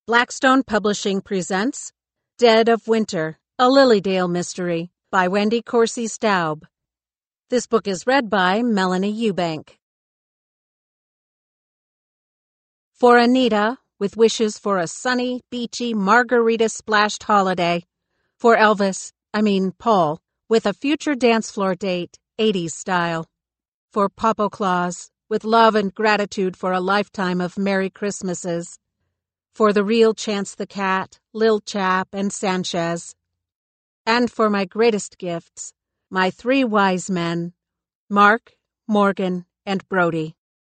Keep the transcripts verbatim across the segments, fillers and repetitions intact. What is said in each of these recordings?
Blackstone Publishing presents Dead of Winter, a Lilydale Mystery by Wendy Corsi Staub. This book is read by Melanie Eubank. For Anita, with wishes for a sunny, beachy, margarita-splashed holiday. For Elvis, I mean Paul, with a future dance floor date, eighties style. For Popo Claus, with love and gratitude for a lifetime of Merry Christmases. For the real Chance the Cat, Lil Chap, and Sanchez. And for my greatest gifts, my three wise men, Mark, Morgan, and Brody.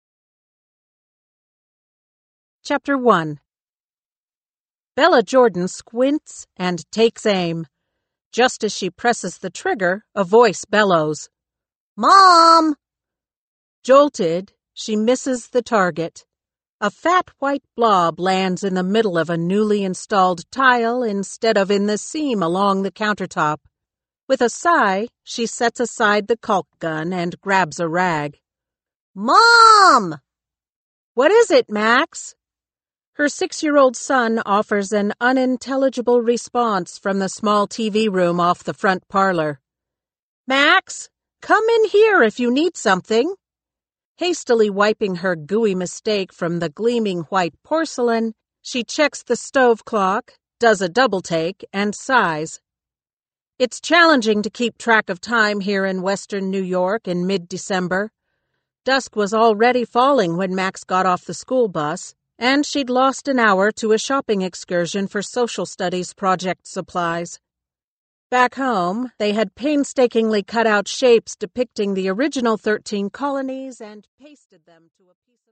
Chapter one. Bella Jordan squints and takes aim. Just as she presses the trigger, a voice bellows, "Mom!" Jolted, she misses the target. A fat white blob lands in the middle of a newly installed tile instead of in the seam along the countertop. With a sigh, she sets aside the caulk gun and grabs a rag. "Mom!" "What is it, Max?" Her six-year-old son offers an unintelligible response from the small T V room off the front parlor. "Max, come in here if you need something." Hastily wiping her gooey mistake from the gleaming white porcelain, she checks the stove clock, does a double-take, and sighs. It's challenging to keep track of time here in western New York in mid-December. Dusk was already falling when Max got off the school bus, and she'd lost an hour to a shopping excursion for social studies project supplies. Back home, they had painstakingly cut out shapes depicting the original thirteen colonies and pasted them to a piece